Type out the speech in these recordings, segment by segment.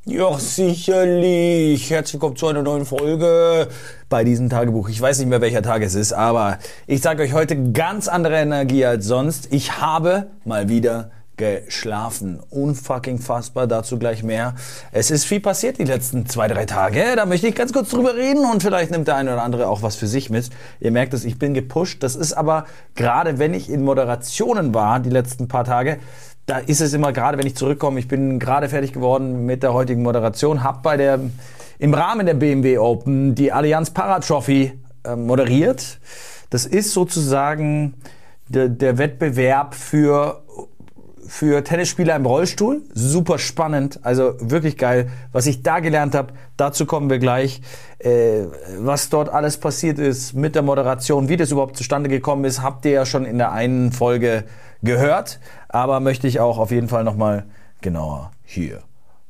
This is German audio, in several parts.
Ja, sicherlich. Herzlich willkommen zu einer neuen Folge bei diesem Tagebuch. Ich weiß nicht mehr, welcher Tag es ist, aber ich sage euch heute ganz andere Energie als sonst. Ich habe mal wieder geschlafen. Unfucking fassbar, dazu gleich mehr. Es ist viel passiert die letzten 2-3 Tage. Da möchte ich ganz kurz drüber reden und vielleicht nimmt der eine oder andere auch was für sich mit. Ihr merkt es, ich bin gepusht. Das ist aber gerade, wenn ich in Moderationen war, die letzten paar Tage, da ist es immer, gerade wenn ich zurückkomme, ich bin gerade fertig geworden mit der heutigen Moderation, habe im Rahmen der BMW Open die Allianz Para-Trophy moderiert. Das ist sozusagen der Wettbewerb für Tennisspieler im Rollstuhl. Super spannend, also wirklich geil. Was ich da gelernt habe, dazu kommen wir gleich. Was dort alles passiert ist mit der Moderation, wie das überhaupt zustande gekommen ist, habt ihr ja schon in der einen Folge gehört. Aber möchte ich auch auf jeden Fall nochmal genauer hier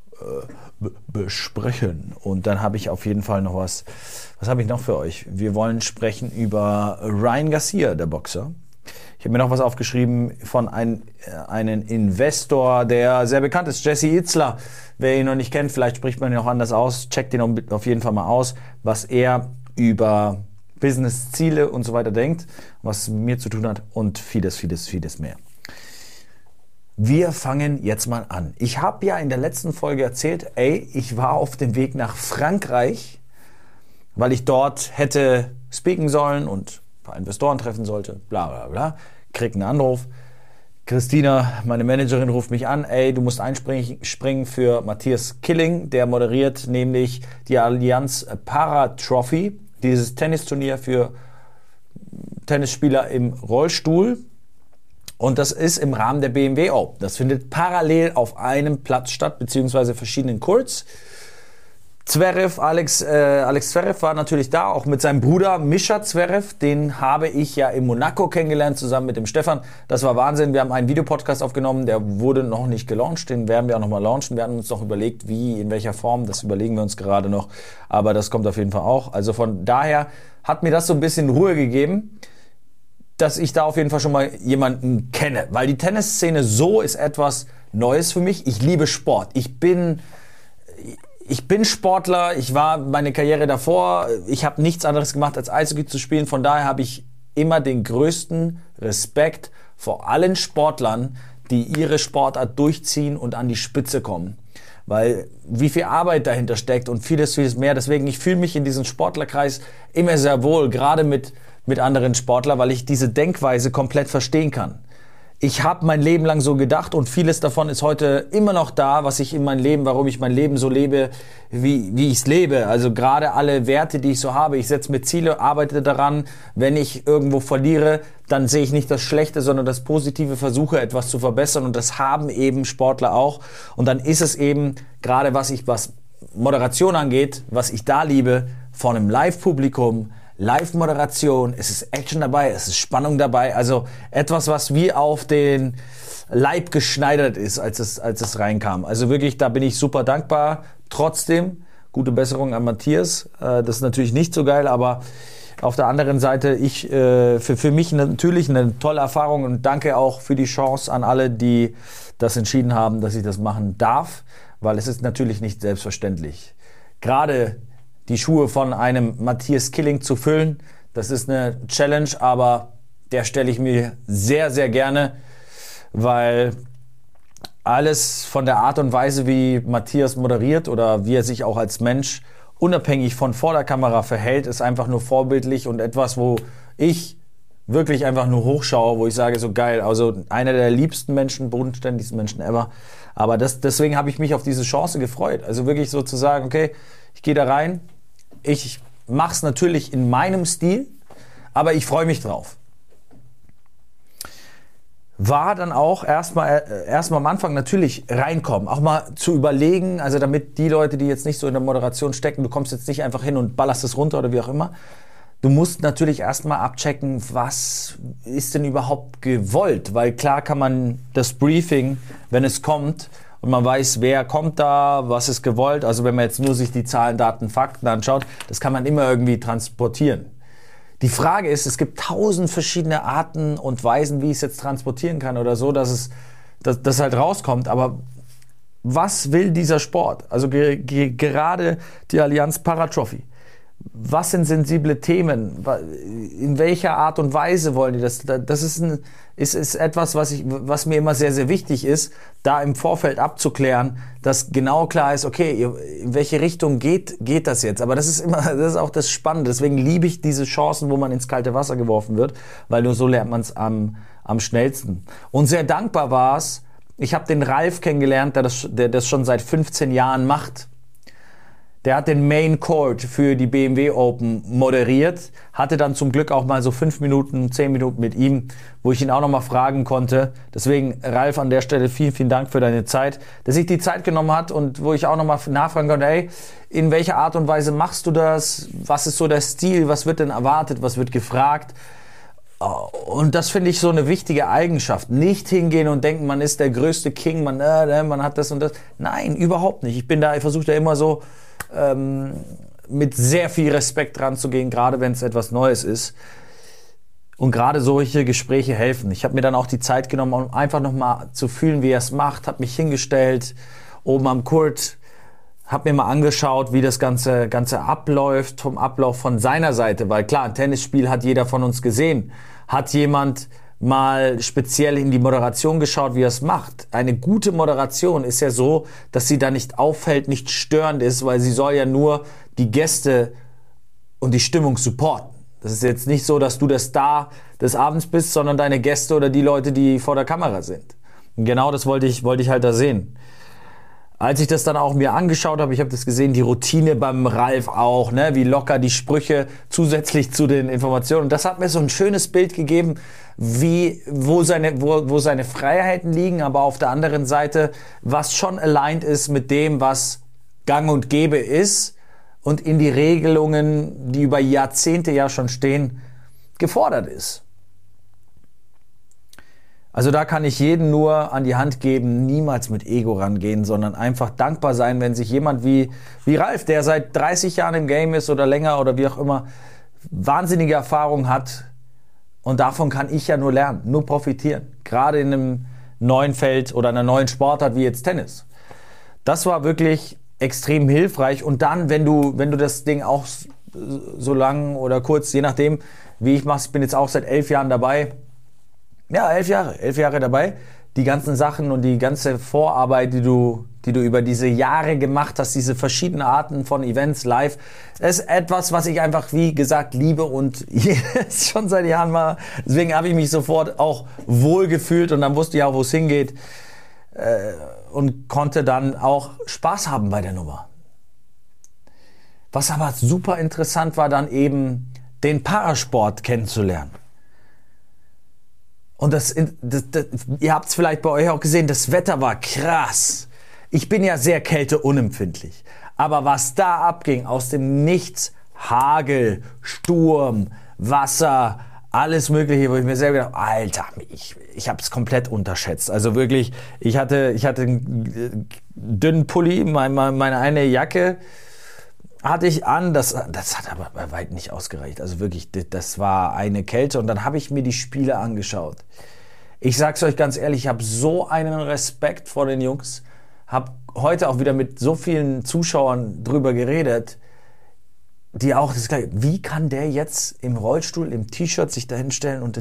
besprechen. Und dann habe ich auf jeden Fall noch was habe ich noch für euch? Wir wollen sprechen über Ryan Garcia, der Boxer. Ich habe mir noch was aufgeschrieben von einem Investor, der sehr bekannt ist, Jesse Itzler. Wer ihn noch nicht kennt, vielleicht spricht man ihn auch anders aus, checkt ihn auf jeden Fall mal aus, was er über Business-Ziele und so weiter denkt, was mit mir zu tun hat und vieles mehr. Wir fangen jetzt mal an. Ich habe ja in der letzten Folge erzählt, ich war auf dem Weg nach Frankreich, weil ich dort hätte speaken sollen und ein paar Investoren treffen sollte, bla bla bla. Krieg einen Anruf. Christina, meine Managerin, ruft mich an, du musst einspringen für Matthias Killing, der moderiert nämlich die Allianz Para-Trophy, dieses Tennisturnier für Tennisspieler im Rollstuhl. Und das ist im Rahmen der BMW Open. Das findet parallel auf einem Platz statt, beziehungsweise verschiedenen Courts. Alex Zverev war natürlich da, auch mit seinem Bruder Mischa Zverev. Den habe ich ja in Monaco kennengelernt, zusammen mit dem Stefan. Das war Wahnsinn. Wir haben einen Videopodcast aufgenommen, der wurde noch nicht gelauncht. Den werden wir auch nochmal launchen. Wir haben uns noch überlegt, wie, in welcher Form. Das überlegen wir uns gerade noch. Aber das kommt auf jeden Fall auch. Also von daher hat mir das so ein bisschen Ruhe gegeben, dass ich da auf jeden Fall schon mal jemanden kenne. Weil die Tennisszene so ist etwas Neues für mich. Ich liebe Sport. Ich bin Sportler. Ich war meine Karriere davor. Ich habe nichts anderes gemacht, als Eishockey zu spielen. Von daher habe ich immer den größten Respekt vor allen Sportlern, die ihre Sportart durchziehen und an die Spitze kommen. Weil wie viel Arbeit dahinter steckt und vieles mehr. Deswegen, ich fühle mich in diesem Sportlerkreis immer sehr wohl, gerade mit anderen Sportlern, weil ich diese Denkweise komplett verstehen kann. Ich habe mein Leben lang so gedacht und vieles davon ist heute immer noch da, warum ich mein Leben so lebe, wie ich es lebe. Also gerade alle Werte, die ich so habe. Ich setze mir Ziele, arbeite daran. Wenn ich irgendwo verliere, dann sehe ich nicht das Schlechte, sondern das Positive, versuche etwas zu verbessern und das haben eben Sportler auch. Und dann ist es eben gerade, was Moderation angeht, was ich da liebe, vor einem Live-Publikum, Live-Moderation, es ist Action dabei, es ist Spannung dabei, also etwas, was wie auf den Leib geschneidert ist, als es reinkam. Also wirklich, da bin ich super dankbar. Trotzdem, gute Besserung an Matthias. Das ist natürlich nicht so geil, aber auf der anderen Seite, für mich natürlich eine tolle Erfahrung und danke auch für die Chance an alle, die das entschieden haben, dass ich das machen darf, weil es ist natürlich nicht selbstverständlich. Gerade die Schuhe von einem Matthias Killing zu füllen, das ist eine Challenge, aber der stelle ich mir sehr, sehr gerne, weil alles von der Art und Weise, wie Matthias moderiert oder wie er sich auch als Mensch unabhängig von vor der Kamera verhält, ist einfach nur vorbildlich und etwas, wo ich wirklich einfach nur hochschaue, wo ich sage, so geil, also einer der liebsten Menschen, bodenständigsten Menschen ever. Aber deswegen habe ich mich auf diese Chance gefreut. Also wirklich so zu sagen, okay, ich gehe da rein, ich mache es natürlich in meinem Stil, aber ich freue mich drauf. War dann auch erstmal am Anfang natürlich reinkommen, auch mal zu überlegen, also damit die Leute, die jetzt nicht so in der Moderation stecken, du kommst jetzt nicht einfach hin und ballerst es runter oder wie auch immer. Du musst natürlich erstmal abchecken, was ist denn überhaupt gewollt, weil klar kann man das Briefing, wenn es kommt, und man weiß, wer kommt da, was ist gewollt. Also wenn man jetzt nur sich die Zahlen, Daten, Fakten anschaut, das kann man immer irgendwie transportieren. Die Frage ist, es gibt 1000 verschiedene Arten und Weisen, wie ich es jetzt transportieren kann oder so, dass das halt rauskommt. Aber was will dieser Sport? Also gerade die Allianz Paratrophy. Was sind sensible Themen? In welcher Art und Weise wollen die das? Das ist etwas, was mir immer sehr, sehr wichtig ist, da im Vorfeld abzuklären, dass genau klar ist, okay, in welche Richtung geht das jetzt? Aber das ist auch das Spannende. Deswegen liebe ich diese Chancen, wo man ins kalte Wasser geworfen wird, weil nur so lernt man es am schnellsten. Und sehr dankbar war es, ich habe den Ralf kennengelernt, der das schon seit 15 Jahren macht. Der hat den Main Court für die BMW Open moderiert, hatte dann zum Glück auch mal so 5 Minuten, 10 Minuten mit ihm, wo ich ihn auch nochmal fragen konnte. Deswegen, Ralf, an der Stelle vielen, vielen Dank für deine Zeit, dass sich die Zeit genommen hat und wo ich auch nochmal nachfragen konnte, hey, in welcher Art und Weise machst du das? Was ist so der Stil? Was wird denn erwartet? Was wird gefragt? Und das finde ich so eine wichtige Eigenschaft. Nicht hingehen und denken, man ist der größte King, man hat das und das. Nein, überhaupt nicht. Ich versuche da immer so mit sehr viel Respekt dran zu gehen, gerade wenn es etwas Neues ist. Und gerade solche Gespräche helfen. Ich habe mir dann auch die Zeit genommen, um einfach nochmal zu fühlen, wie er es macht, habe mich hingestellt, oben am Court, habe mir mal angeschaut, wie das Ganze abläuft, vom Ablauf von seiner Seite, weil klar, ein Tennisspiel hat jeder von uns gesehen. Hat jemand mal speziell in die Moderation geschaut, wie er es macht? Eine gute Moderation ist ja so, dass sie da nicht auffällt, nicht störend ist, weil sie soll ja nur die Gäste und die Stimmung supporten. Das ist jetzt nicht so, dass du der Star des Abends bist, sondern deine Gäste oder die Leute, die vor der Kamera sind. Und genau das wollte ich halt da sehen. Als ich das dann auch mir angeschaut habe, ich habe das gesehen, die Routine beim Ralf auch, ne, wie locker die Sprüche zusätzlich zu den Informationen. Und das hat mir so ein schönes Bild gegeben, wo seine Freiheiten liegen, aber auf der anderen Seite, was schon aligned ist mit dem, was gang und gäbe ist und in die Regelungen, die über Jahrzehnte ja schon stehen, gefordert ist. Also da kann ich jeden nur an die Hand geben, niemals mit Ego rangehen, sondern einfach dankbar sein, wenn sich jemand wie Ralf, der seit 30 Jahren im Game ist oder länger oder wie auch immer, wahnsinnige Erfahrung hat. Und davon kann ich ja nur lernen, nur profitieren. Gerade in einem neuen Feld oder einer neuen Sportart wie jetzt Tennis. Das war wirklich extrem hilfreich. Und dann, wenn du das Ding auch so lang oder kurz, je nachdem, wie ich mache, ich bin jetzt auch seit 11 Jahren dabei. Ja, 11 Jahre dabei. Die ganzen Sachen und die ganze Vorarbeit, die du über diese Jahre gemacht hast, diese verschiedenen Arten von Events live, ist etwas, was ich einfach, wie gesagt, liebe und jetzt schon seit Jahren mal. Deswegen habe ich mich sofort auch wohl gefühlt und dann wusste ich auch, wo es hingeht und konnte dann auch Spaß haben bei der Nummer. Was aber super interessant war, dann eben den Parasport kennenzulernen. Und ihr habt es vielleicht bei euch auch gesehen, das Wetter war krass. Ich bin ja sehr kälteunempfindlich. Aber was da abging, aus dem Nichts, Hagel, Sturm, Wasser, alles Mögliche, wo ich mir selber gedacht, Alter, ich habe es komplett unterschätzt. Also wirklich, ich hatte einen dünnen Pulli, meine eine Jacke hatte ich an, das hat aber bei weitem nicht ausgereicht. Also wirklich, das war eine Kälte und dann habe ich mir die Spiele angeschaut. Ich sag's euch ganz ehrlich, ich habe so einen Respekt vor den Jungs, habe heute auch wieder mit so vielen Zuschauern drüber geredet, die auch das Gleiche, wie kann der jetzt im Rollstuhl, im T-Shirt sich dahin stellen und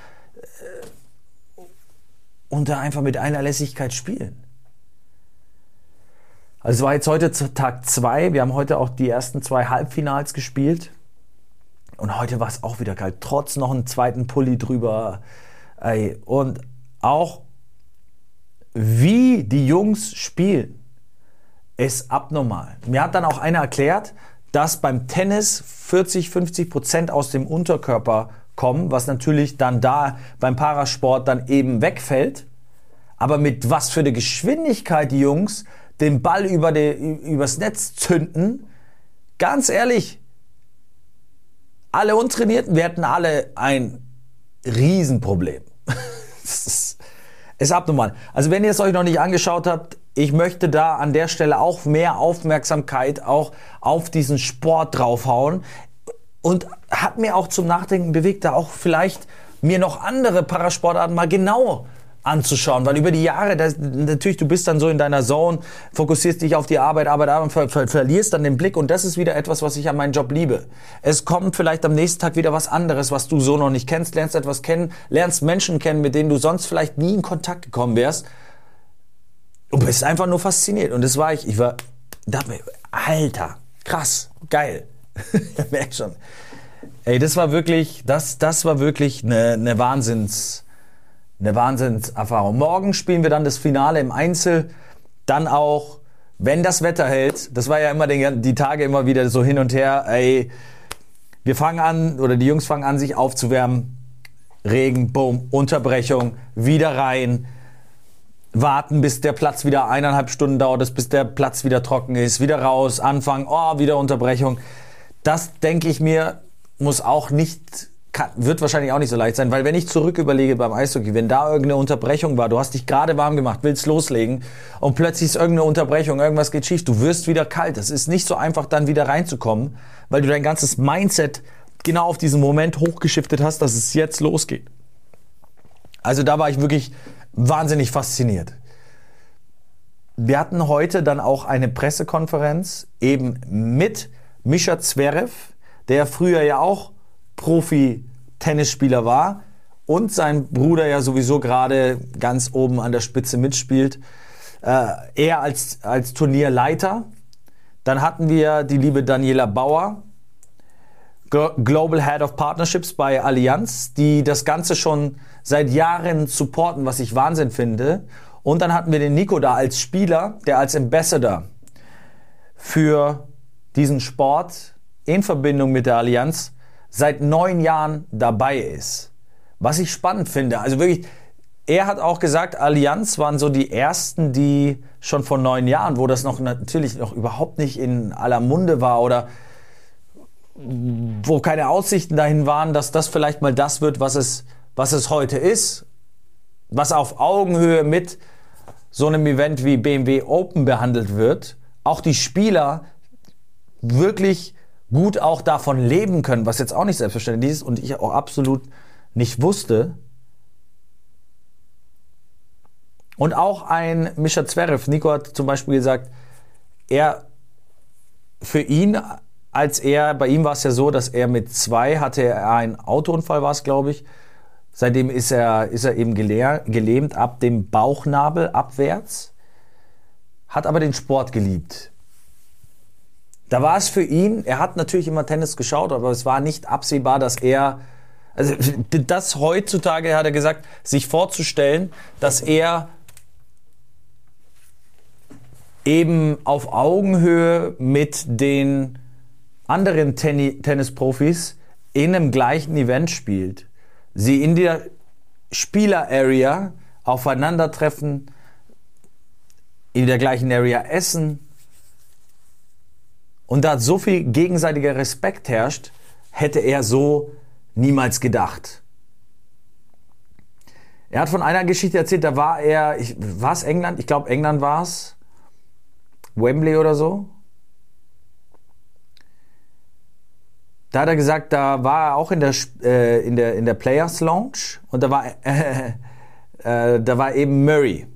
da einfach mit einer Lässigkeit spielen? Also es war jetzt heute Tag 2, wir haben heute auch die ersten 2 Halbfinals gespielt und heute war es auch wieder kalt, trotz noch einen zweiten Pulli drüber. Und auch wie die Jungs spielen, ist abnormal. Mir hat dann auch einer erklärt, dass beim Tennis 40-50% aus dem Unterkörper kommen, was natürlich dann da beim Parasport dann eben wegfällt. Aber mit was für eine Geschwindigkeit die Jungs den Ball übers Netz zünden, ganz ehrlich, alle Untrainierten, wir hätten alle ein Riesenproblem. Das ist abnormal. Also wenn ihr es euch noch nicht angeschaut habt, ich möchte da an der Stelle auch mehr Aufmerksamkeit auch auf diesen Sport draufhauen und hat mir auch zum Nachdenken bewegt, da auch vielleicht mir noch andere Parasportarten mal genau anzuschauen, weil über die Jahre, natürlich, du bist dann so in deiner Zone, fokussierst dich auf die Arbeit und verlierst dann den Blick und das ist wieder etwas, was ich an meinem Job liebe. Es kommt vielleicht am nächsten Tag wieder was anderes, was du so noch nicht kennst, lernst etwas kennen, lernst Menschen kennen, mit denen du sonst vielleicht nie in Kontakt gekommen wärst und bist einfach nur fasziniert und das war ich dachte mir, Alter, krass, geil. Ich merke schon. Ey, das war wirklich eine Wahnsinnserfahrung. Morgen spielen wir dann das Finale im Einzel, dann auch, wenn das Wetter hält, das war ja immer die Tage immer wieder so hin und her, ey, wir fangen an, oder die Jungs fangen an, sich aufzuwärmen, Regen, Boom, Unterbrechung, wieder rein, warten, bis der Platz wieder 1,5 Stunden dauert, bis der Platz wieder trocken ist, wieder raus, anfangen, wieder Unterbrechung. Das, denke ich mir, wird wahrscheinlich auch nicht so leicht sein, weil wenn ich zurück überlege beim Eishockey, wenn da irgendeine Unterbrechung war, du hast dich gerade warm gemacht, willst loslegen und plötzlich ist irgendeine Unterbrechung, irgendwas geht schief, du wirst wieder kalt. Es ist nicht so einfach, dann wieder reinzukommen, weil du dein ganzes Mindset genau auf diesen Moment hochgeschiftet hast, dass es jetzt losgeht. Also da war ich wirklich wahnsinnig fasziniert. Wir hatten heute dann auch eine Pressekonferenz eben mit Mischa Zverev, der früher ja auch Profi-Tennisspieler war und sein Bruder ja sowieso gerade ganz oben an der Spitze mitspielt. Er als Turnierleiter. Dann hatten wir die liebe Daniela Bauer, Global Head of Partnerships bei Allianz, die das Ganze schon seit Jahren supporten, was ich Wahnsinn finde. Und dann hatten wir den Nico da als Spieler, der als Ambassador für diesen Sport in Verbindung mit der Allianz seit 9 Jahren dabei ist. Was ich spannend finde. Also wirklich, er hat auch gesagt, Allianz waren so die ersten, die schon vor 9 Jahren, wo das natürlich noch überhaupt nicht in aller Munde war oder wo keine Aussichten dahin waren, dass das vielleicht mal das wird, was es heute ist, was auf Augenhöhe mit so einem Event wie BMW Open behandelt wird. Auch die Spieler wirklich gut auch davon leben können, was jetzt auch nicht selbstverständlich ist und ich auch absolut nicht wusste. Und auch ein Mischa Zverev, Nico hat zum Beispiel gesagt, für ihn, bei ihm war es ja so, dass er mit 2 hatte er einen Autounfall, war es glaube ich. Seitdem ist er eben gelähmt ab dem Bauchnabel abwärts, hat aber den Sport geliebt. Da war es für ihn, er hat natürlich immer Tennis geschaut, aber es war nicht absehbar, dass das heutzutage, hat er gesagt, sich vorzustellen, dass er eben auf Augenhöhe mit den anderen Tennisprofis in einem gleichen Event spielt. Sie in der Spieler-Area aufeinandertreffen, in der gleichen Area essen. Und da so viel gegenseitiger Respekt herrscht, hätte er so niemals gedacht. Er hat von einer Geschichte erzählt, da war es England? Ich glaube England war es. Wembley oder so. Da hat er gesagt, da war er auch in der Players Lounge und da war eben Murray.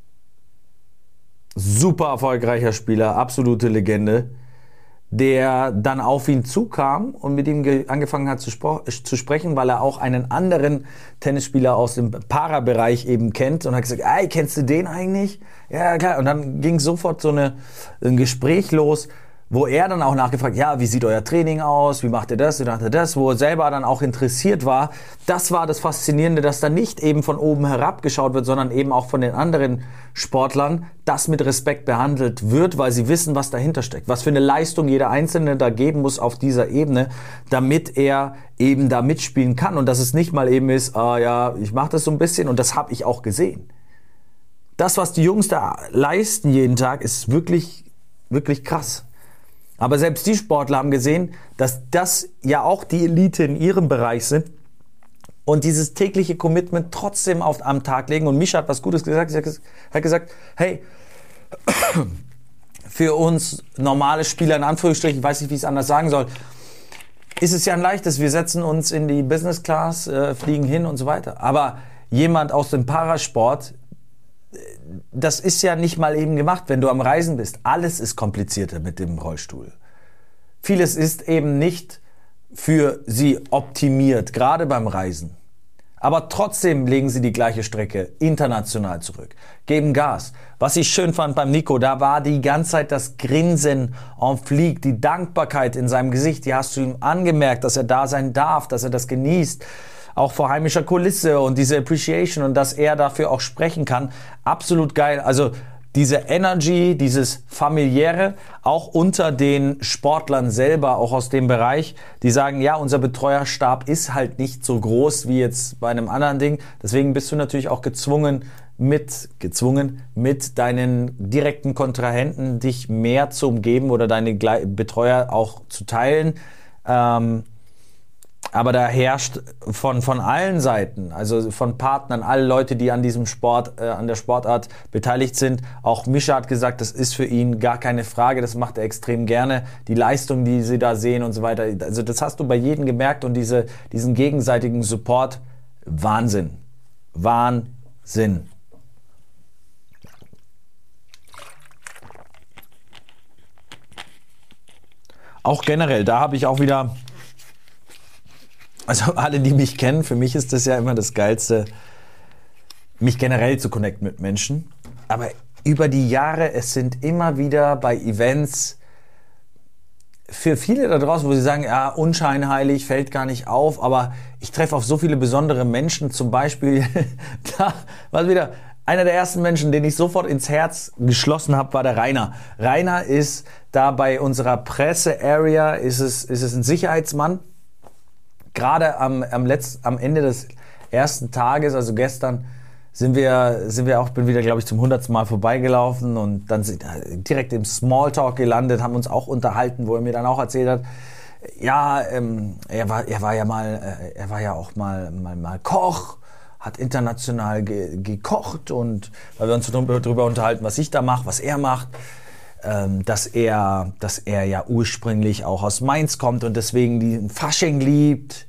Super erfolgreicher Spieler, absolute Legende, der dann auf ihn zukam und mit ihm angefangen hat zu sprechen, weil er auch einen anderen Tennisspieler aus dem Para-Bereich eben kennt und hat gesagt, ey, kennst du den eigentlich? Ja, klar. Und dann ging sofort so ein Gespräch los, wo er dann auch nachgefragt, ja, wie sieht euer Training aus, wie macht ihr das, wie macht ihr das, wo er selber dann auch interessiert war. Das war das Faszinierende, dass da nicht eben von oben herab geschaut wird, sondern eben auch von den anderen Sportlern, das mit Respekt behandelt wird, weil sie wissen, was dahinter steckt, was für eine Leistung jeder Einzelne da geben muss auf dieser Ebene, damit er eben da mitspielen kann und dass es nicht mal eben ist, ja, ich mache das so ein bisschen und das habe ich auch gesehen. Das, was die Jungs da leisten jeden Tag, ist wirklich, wirklich krass. Aber selbst die Sportler haben gesehen, dass das ja auch die Elite in ihrem Bereich sind und dieses tägliche Commitment trotzdem am Tag legen. Und Mischa hat was Gutes gesagt. Er hat gesagt, hey, für uns normale Spieler, in Anführungsstrichen, ich weiß nicht, wie ich es anders sagen soll, ist es ja ein leichtes. Wir setzen uns in die Business Class, fliegen hin und so weiter. Aber jemand aus dem Parasport, das ist ja nicht mal eben gemacht, wenn du am Reisen bist. Alles ist komplizierter mit dem Rollstuhl. Vieles ist eben nicht für sie optimiert, gerade beim Reisen. Aber trotzdem legen sie die gleiche Strecke international zurück, geben Gas. Was ich schön fand beim Nico, da war die ganze Zeit das Grinsen en flieg, die Dankbarkeit in seinem Gesicht, die hast du ihm angemerkt, dass er da sein darf, dass er das genießt, auch vor heimischer Kulisse und diese Appreciation und dass er dafür auch sprechen kann. Absolut geil. Also diese Energy, dieses Familiäre, auch unter den Sportlern selber, auch aus dem Bereich, die sagen, ja, unser Betreuerstab ist halt nicht so groß wie jetzt bei einem anderen Ding. Deswegen bist du natürlich auch gezwungen, mit deinen direkten Kontrahenten dich mehr zu umgeben oder deine Betreuer auch zu teilen. Aber da herrscht von allen Seiten, also von Partnern, alle Leute, die an diesem Sport, an der Sportart beteiligt sind. Auch Mischa hat gesagt, das ist für ihn gar keine Frage, das macht er extrem gerne. Die Leistung, die sie da sehen und so weiter. Also das hast du bei jedem gemerkt und diesen gegenseitigen Support, Wahnsinn. Wahnsinn. Auch generell, da habe ich auch wieder... Also alle, die mich kennen, für mich ist das ja immer das Geilste, mich generell zu connecten mit Menschen. Aber über die Jahre, es sind immer wieder bei Events für viele da draußen, wo sie sagen, ja, unscheinheilig, fällt gar nicht auf, aber ich treffe auf so viele besondere Menschen, zum Beispiel, da war wieder einer der ersten Menschen, den ich sofort ins Herz geschlossen habe, war der Rainer. Rainer ist da bei unserer Presse-Area, ist es ein Sicherheitsmann. Gerade am Ende des ersten Tages, also gestern, bin wieder, glaube ich, zum 100. Mal vorbeigelaufen und dann sind direkt im Smalltalk gelandet, haben uns auch unterhalten, wo er mir dann auch erzählt hat, ja, er war ja auch mal Koch, hat international gekocht und weil wir uns darüber unterhalten, was ich da mache, was er macht. Dass er ja ursprünglich auch aus Mainz kommt und deswegen den Fasching liebt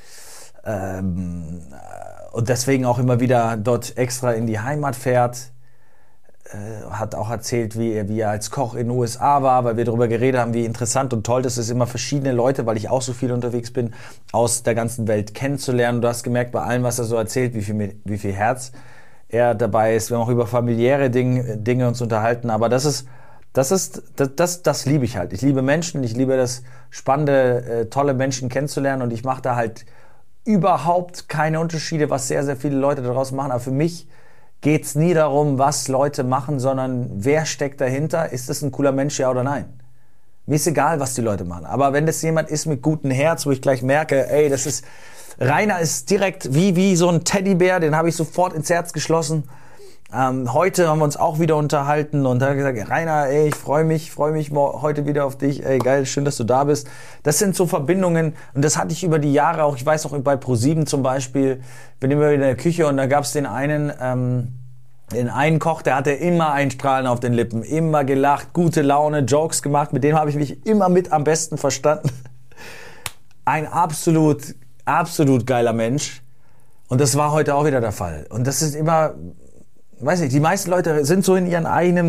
und deswegen auch immer wieder dort extra in die Heimat fährt. Hat auch erzählt, wie er als Koch in den USA war, weil wir darüber geredet haben, wie interessant und toll das ist, immer verschiedene Leute, weil ich auch so viel unterwegs bin, aus der ganzen Welt kennenzulernen. Und du hast gemerkt, bei allem, was er so erzählt, wie viel Herz er dabei ist. Wir haben auch über familiäre Dinge uns unterhalten, aber das liebe ich halt. Ich liebe Menschen, ich liebe das spannende, tolle Menschen kennenzulernen und ich mache da halt überhaupt keine Unterschiede, was sehr, sehr viele Leute daraus machen. Aber für mich geht's nie darum, was Leute machen, sondern wer steckt dahinter? Ist das ein cooler Mensch, ja oder nein? Mir ist egal, was die Leute machen. Aber wenn das jemand ist mit gutem Herz, wo ich gleich merke, ey, Rainer ist direkt wie so ein Teddybär, den habe ich sofort ins Herz geschlossen. Heute haben wir uns auch wieder unterhalten und da hat gesagt, Rainer, ey, ich freue mich heute wieder auf dich, ey, geil, schön, dass du da bist. Das sind so Verbindungen und das hatte ich über die Jahre auch, ich weiß auch bei ProSieben zum Beispiel, bin immer wieder in der Küche und da gab es den einen Koch, der hatte immer ein Strahlen auf den Lippen, immer gelacht, gute Laune, Jokes gemacht, mit dem habe ich mich immer mit am besten verstanden. Ein absolut geiler Mensch und das war heute auch wieder der Fall und das ist immer... Weiß nicht, die meisten Leute sind so in ihrer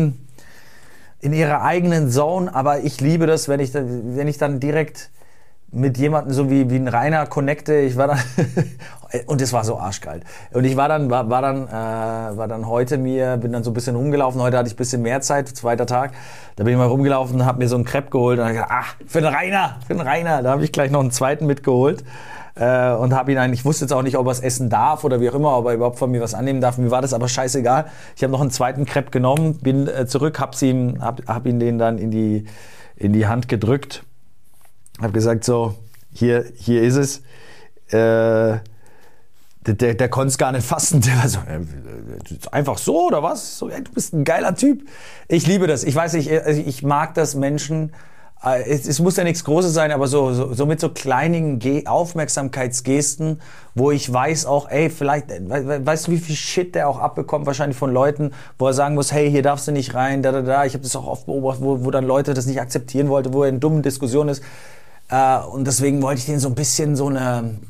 eigenen Zone, aber ich liebe das, wenn ich dann direkt mit jemandem so wie ein Rainer connecte. Ich war dann und es war so arschkalt. Und ich war dann heute bin dann so ein bisschen rumgelaufen. Heute hatte ich ein bisschen mehr Zeit, zweiter Tag. Da bin ich mal rumgelaufen und habe mir so einen Crepe geholt und habe gedacht, für den Rainer. Da habe ich gleich noch einen zweiten mitgeholt. Und habe ihn ich wusste jetzt auch nicht, ob er es essen darf oder wie auch immer, ob er überhaupt von mir was annehmen darf. Mir war das aber scheißegal. Ich habe noch einen zweiten Crepe genommen, bin zurück, hab ihn den dann in die Hand gedrückt, habe gesagt so, hier ist es. Der konnte es gar nicht fassen. Der war so, einfach so oder was? So, ey, du bist ein geiler Typ. Ich liebe das. Ich weiß nicht, ich mag das Menschen. Es muss ja nichts Großes sein, aber so mit so kleinen Aufmerksamkeitsgesten, wo ich weiß auch, ey, vielleicht, weißt du, wie viel Shit der auch abbekommt, wahrscheinlich von Leuten, wo er sagen muss, hey, hier darfst du nicht rein, da. Ich habe das auch oft beobachtet, wo dann Leute das nicht akzeptieren wollten, wo er in dummen Diskussionen ist. Und deswegen wollte ich denen so ein bisschen so eine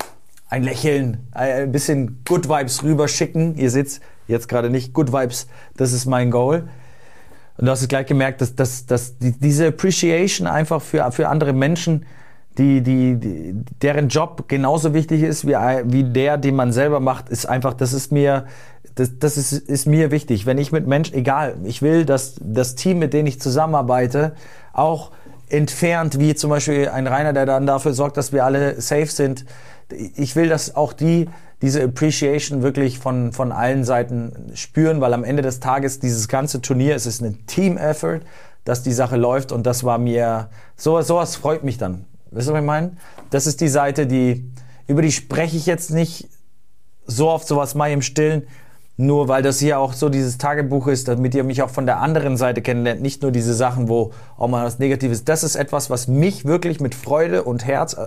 ein Lächeln, ein bisschen Good Vibes rüberschicken. Ihr seht jetzt gerade nicht, Good Vibes, das ist mein Goal. Und du hast es gleich gemerkt, dass diese Appreciation einfach für andere Menschen, deren Job genauso wichtig ist wie der, den man selber macht, ist einfach, das ist mir wichtig. Wenn ich mit Menschen, egal, ich will, dass das Team, mit dem ich zusammenarbeite, auch entfernt, wie zum Beispiel ein Rainer, der dann dafür sorgt, dass wir alle safe sind. Ich will, dass auch diese Appreciation wirklich von allen Seiten spüren, weil am Ende des Tages dieses ganze Turnier, es ist ein Team-Effort, dass die Sache läuft und das war mir, sowas freut mich dann. Weißt du, was ich meine? Das ist die Seite, über die spreche ich jetzt nicht so oft, sowas mal im Stillen, nur weil das hier auch so dieses Tagebuch ist, damit ihr mich auch von der anderen Seite kennenlernt, nicht nur diese Sachen, wo auch mal was Negatives. Das ist etwas, was mich wirklich mit Freude und Herz,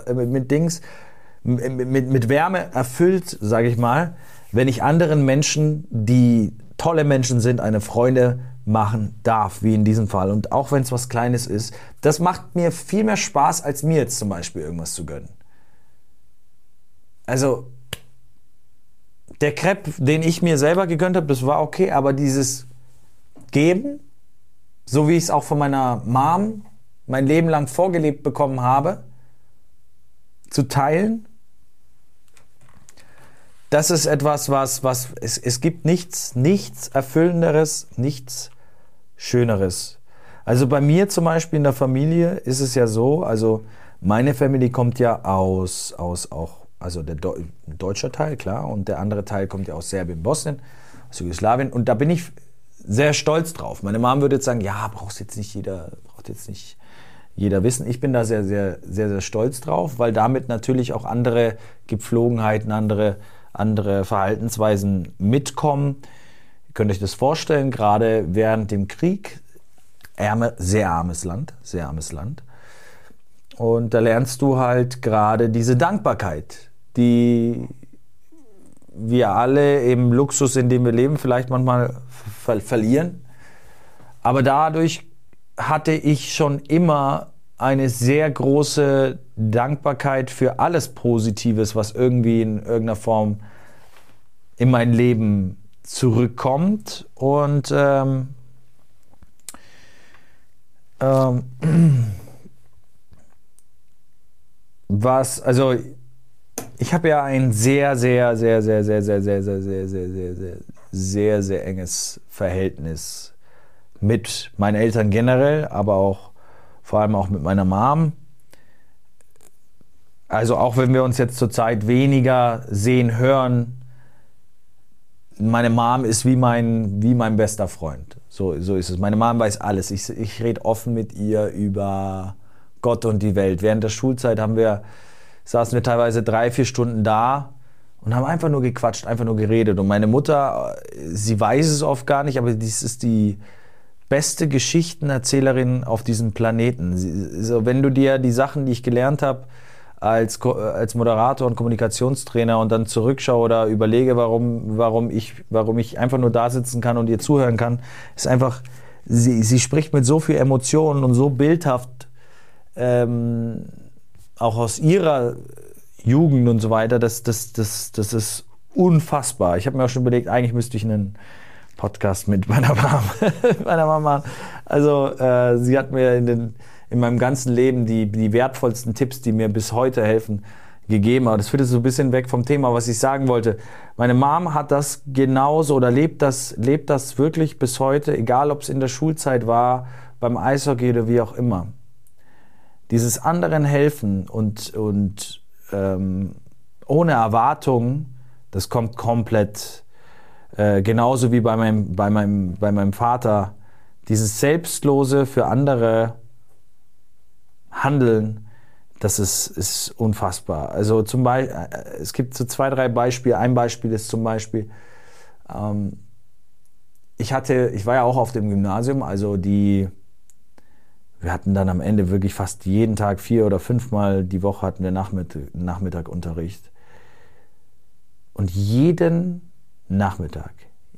mit Wärme erfüllt, sage ich mal, wenn ich anderen Menschen, die tolle Menschen sind, eine Freude machen darf, wie in diesem Fall. Und auch wenn es was Kleines ist, das macht mir viel mehr Spaß, als mir jetzt zum Beispiel irgendwas zu gönnen. Also der Crepe, den ich mir selber gegönnt habe, das war okay, aber dieses Geben, so wie ich es auch von meiner Mom mein Leben lang vorgelebt bekommen habe, zu teilen, das ist etwas, es gibt nichts Erfüllenderes, nichts Schöneres. Also bei mir zum Beispiel in der Familie ist es ja so, also meine Family kommt ja aus der deutscher Teil, klar, und der andere Teil kommt ja aus Serbien, Bosnien, aus Jugoslawien, und da bin ich sehr stolz drauf. Meine Mom würde jetzt sagen, ja, braucht jetzt nicht jeder wissen. Ich bin da sehr, sehr, sehr, sehr stolz drauf, weil damit natürlich auch andere Gepflogenheiten, andere Verhaltensweisen mitkommen. Ihr könnt euch das vorstellen, gerade während dem Krieg, sehr armes Land. Und da lernst du halt gerade diese Dankbarkeit, die wir alle im Luxus, in dem wir leben, vielleicht manchmal verlieren. Aber dadurch hatte ich schon immer eine sehr große Dankbarkeit für alles Positives, was irgendwie in irgendeiner Form in mein Leben zurückkommt. Und ich habe ja ein sehr, sehr, sehr, sehr, sehr, sehr, sehr, sehr, sehr, sehr, sehr, sehr, sehr, sehr enges Verhältnis mit meinen Eltern generell, aber auch vor allem auch mit meiner Mom. Also auch wenn wir uns jetzt zurzeit weniger sehen, hören, meine Mom ist wie mein bester Freund. So ist es. Meine Mom weiß alles. Ich rede offen mit ihr über Gott und die Welt. Während der Schulzeit saßen wir teilweise 3-4 Stunden da und haben einfach nur gequatscht, einfach nur geredet. Und meine Mutter, sie weiß es oft gar nicht, aber dies ist die beste Geschichtenerzählerin auf diesem Planeten. Wenn du dir die Sachen, die ich gelernt habe als Moderator und Kommunikationstrainer und dann zurückschaue oder überlege, warum ich einfach nur da sitzen kann und ihr zuhören kann, ist einfach, sie spricht mit so viel Emotionen und so bildhaft, auch aus ihrer Jugend und so weiter, das ist unfassbar. Ich habe mir auch schon überlegt, eigentlich müsste ich einen Podcast mit meiner Mama machen. Also sie hat mir in meinem ganzen Leben die wertvollsten Tipps, die mir bis heute helfen, gegeben. Aber das führt jetzt so ein bisschen weg vom Thema, was ich sagen wollte. Meine Mom hat das genauso oder lebt das wirklich bis heute, egal ob es in der Schulzeit war, beim Eishockey oder wie auch immer. Dieses anderen helfen und ohne Erwartung, das kommt komplett genauso wie bei meinem Vater. Dieses selbstlose für andere Handeln, das ist unfassbar. Also zum Beispiel, es gibt so 2-3 Beispiele. Ein Beispiel ist zum Beispiel, ich war ja auch auf dem Gymnasium, also wir hatten dann am Ende wirklich fast jeden Tag 4 oder 5 Mal die Woche hatten wir Nachmittagunterricht. Und jeden Nachmittag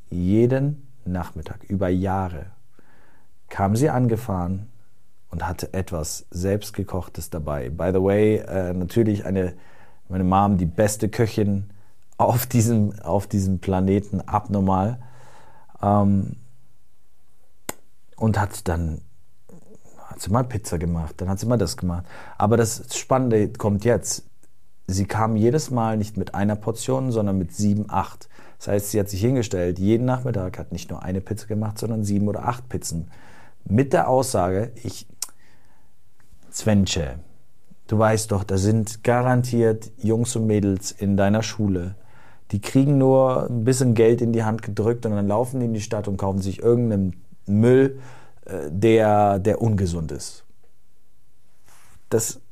über Jahre kam sie angefahren und hatte etwas Selbstgekochtes dabei. By the way, natürlich eine Meine Mom, die beste Köchin auf diesem Planeten, abnormal. Und hat sie mal Pizza gemacht, dann hat sie mal das gemacht. Aber das Spannende kommt jetzt. Sie kam jedes Mal nicht mit einer Portion, sondern mit 7, 8. Das heißt, sie hat sich hingestellt, jeden Nachmittag, hat nicht nur eine Pizza gemacht, sondern 7 oder 8 Pizzen. Mit der Aussage, Svenche, du weißt doch, da sind garantiert Jungs und Mädels in deiner Schule, die kriegen nur ein bisschen Geld in die Hand gedrückt und dann laufen die in die Stadt und kaufen sich irgendeinen Müll, der ungesund ist. Das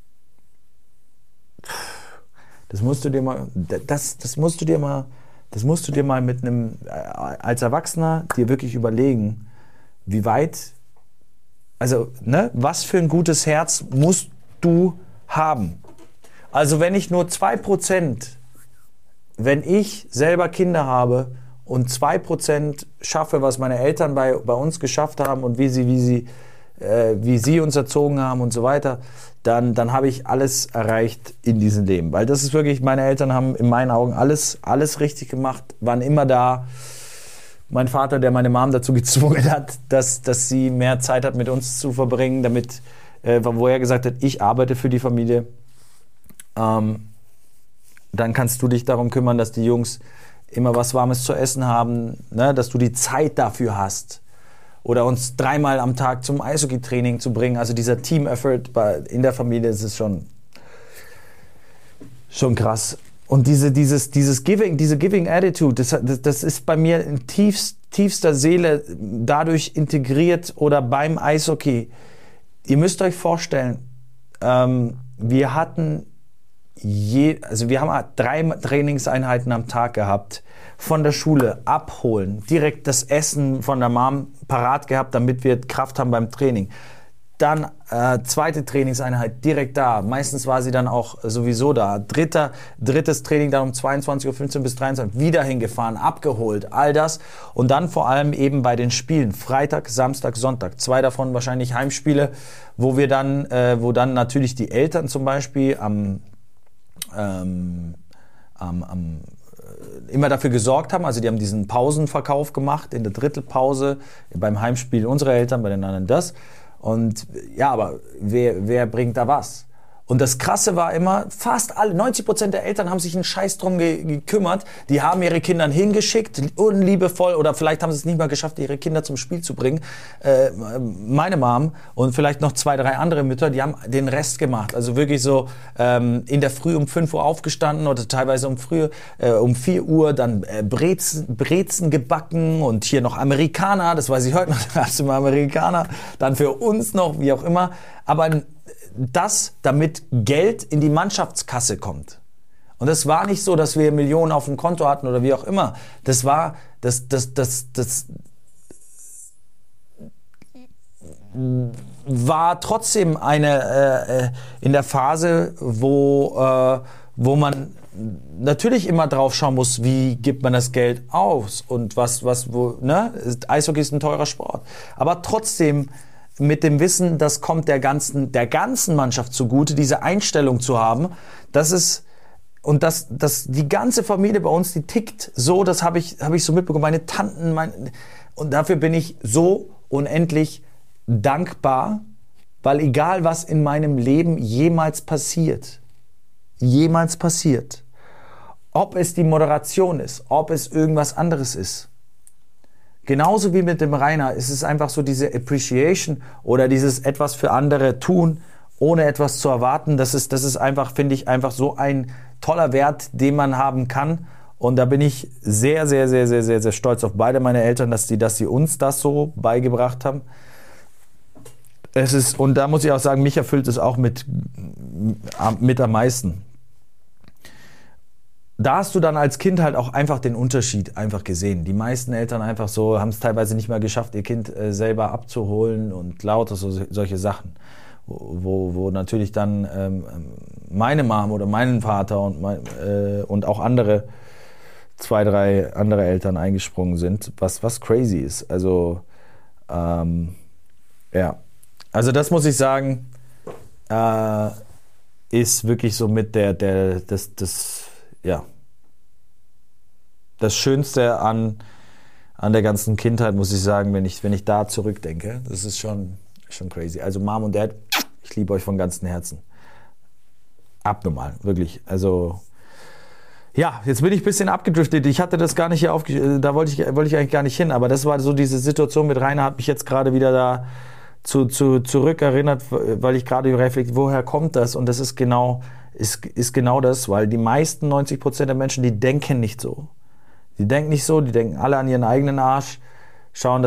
musst du dir mal, das musst du dir mal mit einem, als Erwachsener dir wirklich überlegen, wie weit, also, ne, was für ein gutes Herz musst du haben. Also wenn ich nur 2%, wenn ich selber Kinder habe und 2% schaffe, was meine Eltern bei uns geschafft haben und wie sie uns erzogen haben und so weiter, dann habe ich alles erreicht in diesem Leben. Weil das ist wirklich, meine Eltern haben in meinen Augen alles richtig gemacht, waren immer da. Mein Vater, der meine Mom dazu gezwungen hat, dass sie mehr Zeit hat mit uns zu verbringen, damit, wo er gesagt hat, ich arbeite für die Familie. Dann kannst du dich darum kümmern, dass die Jungs immer was Warmes zu essen haben, ne? Dass du die Zeit dafür hast. Oder uns 3-mal am Tag zum Eishockey-Training zu bringen. Also dieser Team-Effort in der Familie, das ist schon krass. Und diese Giving Attitude, das ist bei mir in tiefster Seele dadurch integriert oder beim Eishockey. Ihr müsst euch vorstellen, wir haben 3 Trainingseinheiten am Tag gehabt. Von der Schule abholen, direkt das Essen von der Mom parat gehabt, damit wir Kraft haben beim Training. Dann zweite Trainingseinheit direkt da. Meistens war sie dann auch sowieso da. Drittes Training dann um 22:15 Uhr bis 23 Uhr wieder hingefahren, abgeholt, all das. Und dann vor allem eben bei den Spielen, Freitag, Samstag, Sonntag. 2 davon wahrscheinlich Heimspiele, wo dann natürlich die Eltern zum Beispiel immer dafür gesorgt haben, also die haben diesen Pausenverkauf gemacht in der Drittelpause, beim Heimspiel unsere Eltern, bei den anderen das. Und ja, aber wer bringt da was? Und das Krasse war immer, fast alle, 90% der Eltern haben sich einen Scheiß drum gekümmert. Die haben ihre Kinder hingeschickt, unliebevoll, oder vielleicht haben sie es nicht mal geschafft, ihre Kinder zum Spiel zu bringen. Meine Mom und vielleicht noch 2, 3 andere Mütter, die haben den Rest gemacht. Also wirklich so in der Früh um 5 Uhr aufgestanden oder teilweise um 4 Uhr dann Brezen gebacken und hier noch Amerikaner, das weiß ich heute noch, da gab's immer Amerikaner, dann für uns noch, wie auch immer. Aber das, damit Geld in die Mannschaftskasse kommt. Und das war nicht so, dass wir Millionen auf dem Konto hatten oder wie auch immer. Das war trotzdem eine in der Phase, wo man natürlich immer drauf schauen muss, wie gibt man das Geld aus und ne? Eishockey ist ein teurer Sport. Aber trotzdem mit dem Wissen, das kommt der ganzen Mannschaft zugute, diese Einstellung zu haben, dass die ganze Familie bei uns, die tickt so, das habe ich so mitbekommen, meine Tanten, und dafür bin ich so unendlich dankbar, weil egal was in meinem Leben jemals passiert, ob es die Moderation ist, ob es irgendwas anderes ist, genauso wie mit dem Rainer, ist es einfach so diese Appreciation oder dieses etwas für andere tun, ohne etwas zu erwarten. Das ist einfach, finde ich, einfach so ein toller Wert, den man haben kann. Und da bin ich sehr, sehr, sehr, sehr, sehr, sehr stolz auf beide meine Eltern, dass sie uns das so beigebracht haben. Und da muss ich auch sagen, mich erfüllt es auch mit am meisten. Da hast du dann als Kind halt auch einfach den Unterschied einfach gesehen. Die meisten Eltern einfach so haben es teilweise nicht mehr geschafft, ihr Kind selber abzuholen und lauter solche Sachen. Wo natürlich dann meine Mom oder meinen Vater und auch 2, 3 andere Eltern eingesprungen sind, was crazy ist. Also ja, also das muss ich sagen, ist wirklich so mit das Schönste an der ganzen Kindheit, muss ich sagen, wenn ich da zurückdenke. Das ist schon crazy. Also Mom und Dad, ich liebe euch von ganzem Herzen. Abnormal, wirklich. Also ja, jetzt bin ich ein bisschen abgedriftet. Ich hatte das gar nicht hier da wollte ich eigentlich gar nicht hin, aber das war so diese Situation mit Rainer, hat mich jetzt gerade wieder da zurückerinnert, weil ich gerade reflektiert, woher kommt das? Und das ist genau das, weil die meisten 90% der Menschen, die denken nicht so. Die denken nicht so, die denken alle an ihren eigenen Arsch, schauen,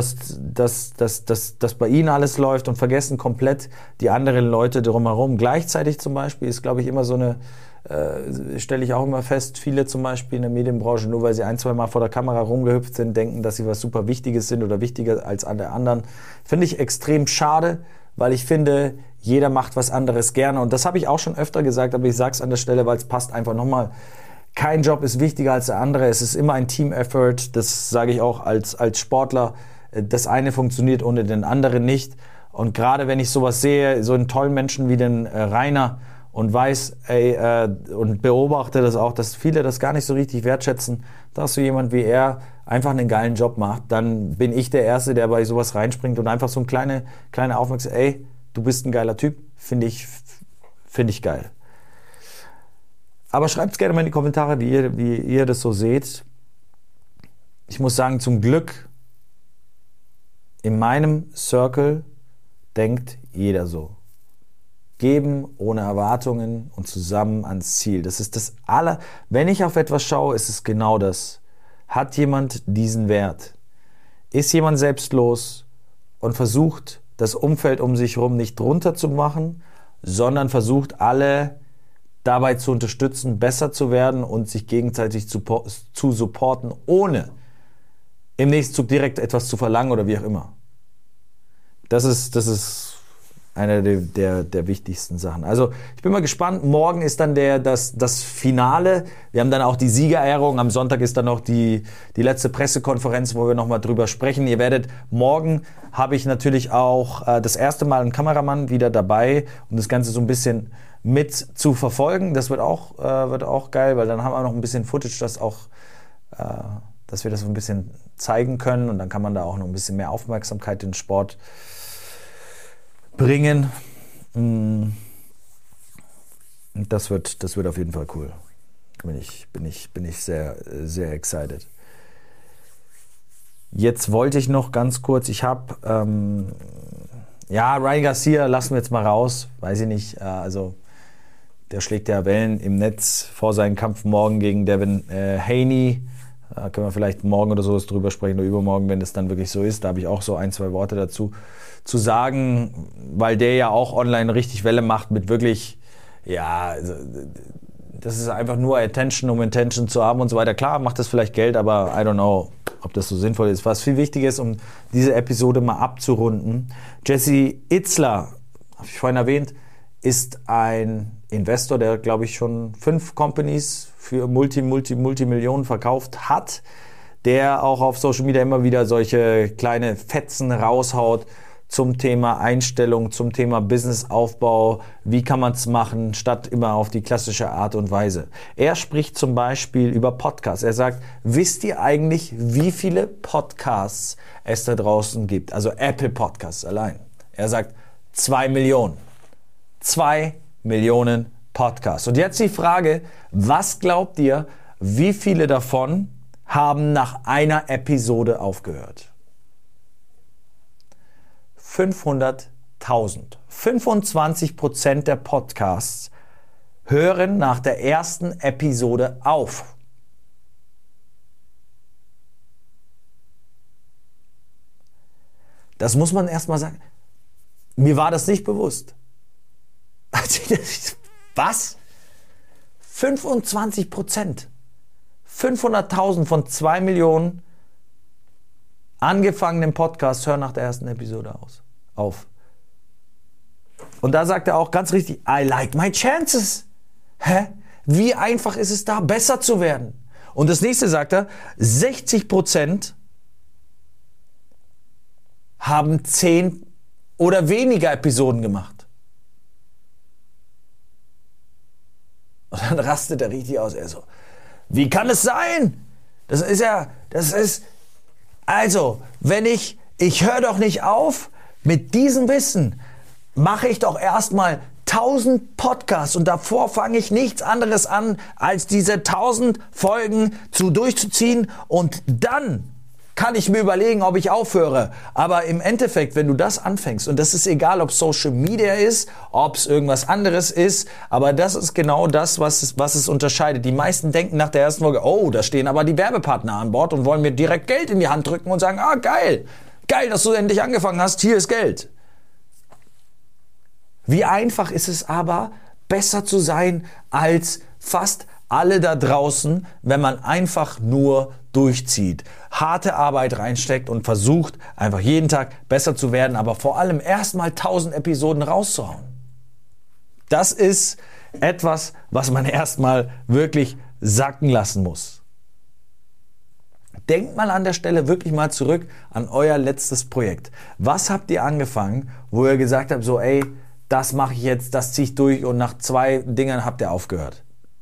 dass bei ihnen alles läuft und vergessen komplett die anderen Leute drumherum. Gleichzeitig zum Beispiel ist, glaube ich, immer so eine, stelle ich auch immer fest, viele zum Beispiel in der Medienbranche, nur weil sie 1-2 Mal vor der Kamera rumgehüpft sind, denken, dass sie was super Wichtiges sind oder wichtiger als alle anderen. Finde ich extrem schade, weil ich finde, jeder macht was anderes gerne. Und das habe ich auch schon öfter gesagt, aber ich sage es an der Stelle, weil es passt einfach nochmal. Kein Job ist wichtiger als der andere. Es ist immer ein Team-Effort. Das sage ich auch als Sportler. Das eine funktioniert ohne den anderen nicht. Und gerade wenn ich sowas sehe, so einen tollen Menschen wie den Rainer und weiß, und beobachte das auch, dass viele das gar nicht so richtig wertschätzen, dass so jemand wie er einfach einen geilen Job macht, dann bin ich der Erste, der bei sowas reinspringt und einfach so eine kleine Aufmerksamkeit, du bist ein geiler Typ, finde ich geil. Aber schreibt es gerne mal in die Kommentare, wie ihr das so seht. Ich muss sagen, zum Glück, in meinem Circle denkt jeder so. Geben ohne Erwartungen und zusammen ans Ziel. Das ist wenn ich auf etwas schaue, ist es genau das. Hat jemand diesen Wert? Ist jemand selbstlos und versucht, das Umfeld um sich herum nicht runterzumachen, sondern versucht, alle dabei zu unterstützen, besser zu werden und sich gegenseitig zu supporten, ohne im nächsten Zug direkt etwas zu verlangen oder wie auch immer. Das ist eine der wichtigsten Sachen. Also ich bin mal gespannt. Morgen ist dann das Finale. Wir haben dann auch die Siegerehrung. Am Sonntag ist dann noch die letzte Pressekonferenz, wo wir nochmal drüber sprechen. Morgen habe ich natürlich auch das erste Mal einen Kameramann wieder dabei, um das Ganze so ein bisschen mit zu verfolgen. Das wird auch geil, weil dann haben wir noch ein bisschen Footage, dass wir das so ein bisschen zeigen können und dann kann man da auch noch ein bisschen mehr Aufmerksamkeit in den Sport bringen. Das wird auf jeden Fall cool. Bin ich sehr, sehr excited. Jetzt wollte ich noch ganz kurz, ich habe, Ryan Garcia lassen wir jetzt mal raus, weiß ich nicht, der schlägt ja Wellen im Netz vor seinem Kampf morgen gegen Devin Haney. Da können wir vielleicht morgen oder sowas drüber sprechen oder übermorgen, wenn das dann wirklich so ist. Da habe ich auch so 1-2 Worte dazu zu sagen, weil der ja auch online richtig Welle macht mit wirklich, das ist einfach nur Attention, um Attention zu haben und so weiter. Klar, macht das vielleicht Geld, aber I don't know, ob das so sinnvoll ist. Was viel wichtiger ist, um diese Episode mal abzurunden. Jesse Itzler, habe ich vorhin erwähnt, ist ein Investor, der, glaube ich, schon 5 Companies für Multimillionen verkauft hat, der auch auf Social Media immer wieder solche kleine Fetzen raushaut zum Thema Einstellung, zum Thema Businessaufbau, wie kann man es machen, statt immer auf die klassische Art und Weise. Er spricht zum Beispiel über Podcasts. Er sagt, wisst ihr eigentlich, wie viele Podcasts es da draußen gibt? Also Apple Podcasts allein. Er sagt 2 Millionen. 2 Millionen Podcasts. Und jetzt die Frage, was glaubt ihr, wie viele davon haben nach einer Episode aufgehört? 500.000. 25% der Podcasts hören nach der ersten Episode auf. Das muss man erstmal sagen. Mir war das nicht bewusst. Was? 25%. 500.000 von 2 Millionen angefangenen Podcasts hören nach der ersten Episode auf. Und da sagt er auch ganz richtig, I like my chances. Hä? Wie einfach ist es da, besser zu werden? Und das nächste sagt er, 60% haben 10 oder weniger Episoden gemacht. Und dann rastet er richtig aus. Er so, wie kann es sein? Also, wenn ich höre doch nicht auf, mit diesem Wissen mache ich doch erstmal 1000 Podcasts und davor fange ich nichts anderes an, als diese 1000 Folgen durchzuziehen und dann kann ich mir überlegen, ob ich aufhöre. Aber im Endeffekt, wenn du das anfängst, und das ist egal, ob Social Media ist, ob es irgendwas anderes ist, aber das ist genau das, was es unterscheidet. Die meisten denken nach der ersten Folge, oh, da stehen aber die Werbepartner an Bord und wollen mir direkt Geld in die Hand drücken und sagen, geil, dass du endlich angefangen hast, hier ist Geld. Wie einfach ist es aber, besser zu sein als fast alle da draußen, wenn man einfach nur durchzieht, harte Arbeit reinsteckt und versucht, einfach jeden Tag besser zu werden, aber vor allem erstmal 1000 Episoden rauszuhauen. Das ist etwas, was man erstmal wirklich sacken lassen muss. Denkt mal an der Stelle wirklich mal zurück an euer letztes Projekt. Was habt ihr angefangen, wo ihr gesagt habt, so das mache ich jetzt, das ziehe ich durch und nach 2 Dingern habt ihr aufgehört?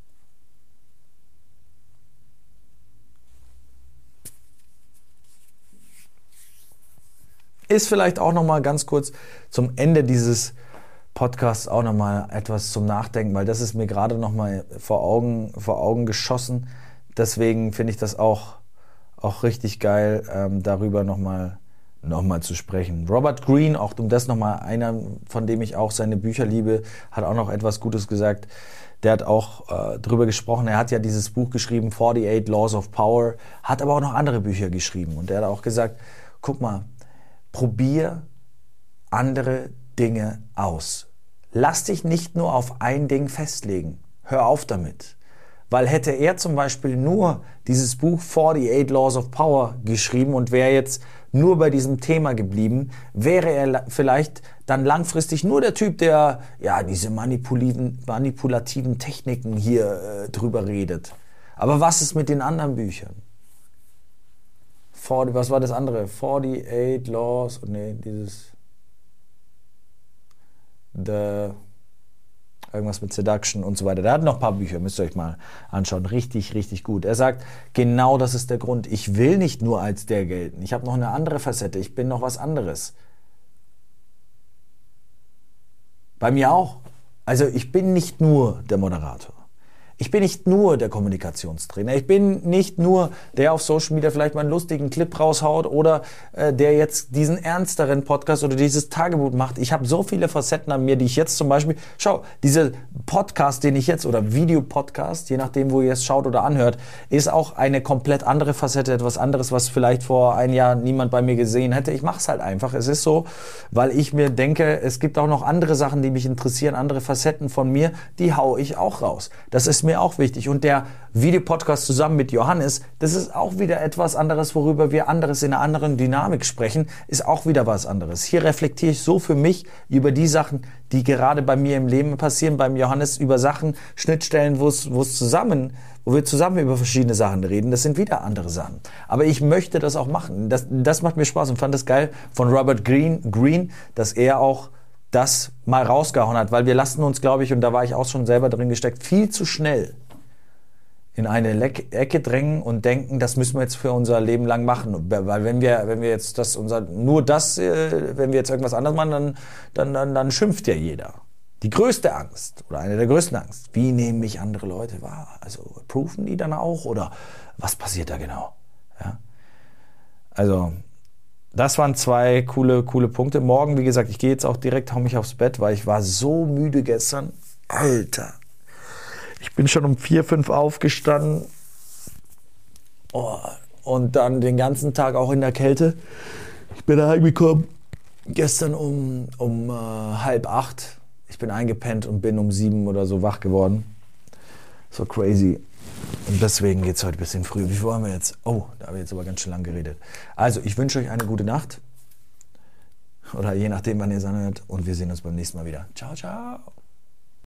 Ist vielleicht auch nochmal ganz kurz zum Ende dieses Podcasts auch nochmal etwas zum Nachdenken, weil das ist mir gerade nochmal vor Augen geschossen. Deswegen finde ich das auch richtig geil, darüber nochmal zu sprechen. Robert Greene, auch um das nochmal, einer, von dem ich auch seine Bücher liebe, hat auch noch etwas Gutes gesagt. Der hat auch drüber gesprochen, er hat ja dieses Buch geschrieben, 48 Laws of Power, hat aber auch noch andere Bücher geschrieben. Und der hat auch gesagt, guck mal, probier andere Dinge aus. Lass dich nicht nur auf ein Ding festlegen. Hör auf damit. Weil hätte er zum Beispiel nur dieses Buch 48 Laws of Power geschrieben und wäre jetzt nur bei diesem Thema geblieben, wäre er vielleicht dann langfristig nur der Typ, der diese manipulativen Techniken hier drüber redet. Aber was ist mit den anderen Büchern? Was war das andere? 48 Laws, irgendwas mit Seduction und so weiter. Der hat noch ein paar Bücher, müsst ihr euch mal anschauen. Richtig, richtig gut. Er sagt, genau das ist der Grund. Ich will nicht nur als der gelten. Ich habe noch eine andere Facette. Ich bin noch was anderes. Bei mir auch. Also ich bin nicht nur der Moderator. Ich bin nicht nur der Kommunikationstrainer. Ich bin nicht nur der auf Social Media vielleicht mal einen lustigen Clip raushaut oder der jetzt diesen ernsteren Podcast oder dieses Tagebuch macht. Ich habe so viele Facetten an mir, die ich jetzt zum Beispiel, dieser Podcast, den ich jetzt, oder Videopodcast, je nachdem, wo ihr es schaut oder anhört, ist auch eine komplett andere Facette, etwas anderes, was vielleicht vor einem Jahr niemand bei mir gesehen hätte. Ich mache es halt einfach. Es ist so, weil ich mir denke, es gibt auch noch andere Sachen, die mich interessieren, andere Facetten von mir, die hau ich auch raus. Das ist mir auch wichtig. Und der Videopodcast zusammen mit Johannes, das ist auch wieder etwas anderes, worüber wir anderes in einer anderen Dynamik sprechen, ist auch wieder was anderes. Hier reflektiere ich so für mich über die Sachen, die gerade bei mir im Leben passieren, beim Johannes über Sachen, Schnittstellen, wo wir zusammen über verschiedene Sachen reden. Das sind wieder andere Sachen. Aber ich möchte das auch machen. Das macht mir Spaß und fand das geil von Robert Greene, dass er auch das mal rausgehauen hat, weil wir lassen uns, glaube ich, und da war ich auch schon selber drin gesteckt, viel zu schnell in eine Ecke drängen und denken, das müssen wir jetzt für unser Leben lang machen. Weil wenn wir jetzt wenn wir jetzt irgendwas anderes machen, dann schimpft ja jeder. Die größte Angst oder eine der größten Angst, wie nehmen mich andere Leute wahr? Also approven die dann auch oder was passiert da genau? Ja? Also das waren 2 coole Punkte. Morgen, wie gesagt, ich gehe jetzt auch direkt, hau mich aufs Bett, weil ich war so müde gestern. Alter. Ich bin schon um 4, 5 aufgestanden. Und dann den ganzen Tag auch in der Kälte. Ich bin heimgekommen. Gestern um 7:30. Ich bin eingepennt und bin um 7 oder so wach geworden. So crazy. Und deswegen geht es heute ein bisschen früh. Wie viel haben wir jetzt? Oh, da habe ich jetzt aber ganz schön lang geredet. Also, ich wünsche euch eine gute Nacht. Oder je nachdem, wann ihr es anhört. Und wir sehen uns beim nächsten Mal wieder. Ciao, ciao.